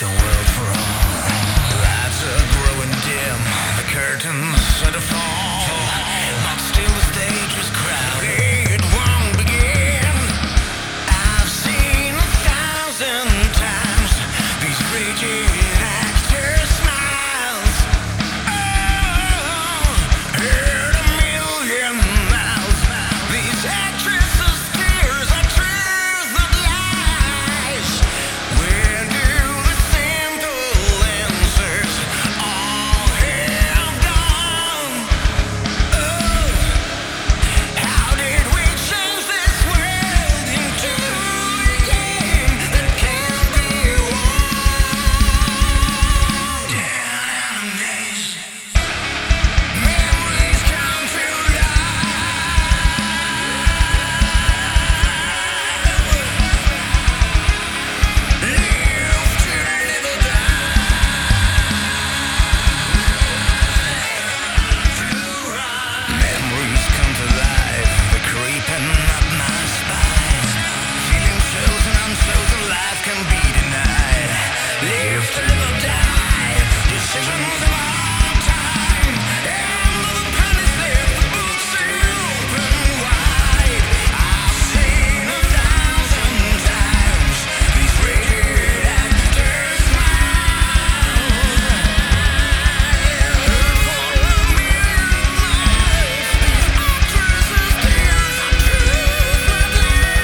the world for all. Lights are growing dim, the curtains are to fall, but still the stage was crowded. It won't begin. I've seen 1,000 times these rigid actors' smiles. Oh, heard a million mouths. These actresses' tears are truth, not lies. Where do the simple answers all have gone? Oh, how did we change this world into a game that can't be won? Down and days, memories come to memories come to life, they're creeping up my spine. Feeling chosen, unchosen, life can be denied. Live to live or die, decisions of our time. And the pennies left, the books are open wide. I've seen 1,000 times these rigid actors smile. Heard for a million miles, these actresses' tears are truth, not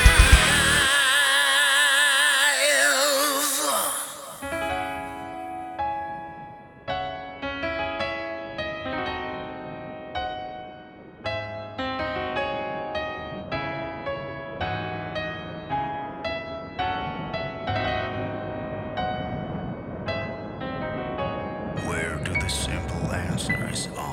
lies. Where do the simple answers